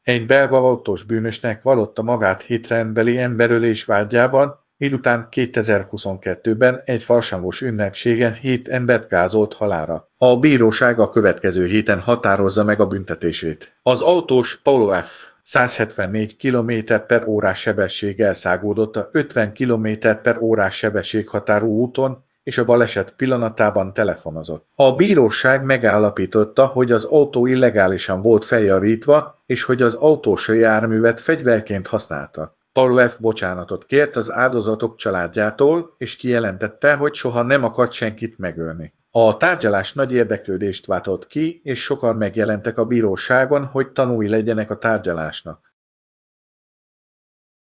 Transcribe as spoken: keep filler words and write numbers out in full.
Egy belga autós bűnösnek vallotta magát hétrendbeli emberölés vádjában, miután kétezer-huszonkettőben egy farsangos ünnepségen hét embert gázolt halálra. A bíróság a következő héten határozza meg a büntetését. Az autós Paulo F. száz hetvennégy kilométer per órás sebességgel szágódott a ötven kilométer per órás sebességhatárú úton, és a baleset pillanatában telefonozott. A bíróság megállapította, hogy az autó illegálisan volt feljavítva, és hogy az autós járművet fegyverként használta. Paulo F. bocsánatot kért az áldozatok családjától, és kijelentette, hogy soha nem akart senkit megölni. A tárgyalás nagy érdeklődést váltott ki, és sokan megjelentek a bíróságon, hogy tanúi legyenek a tárgyalásnak.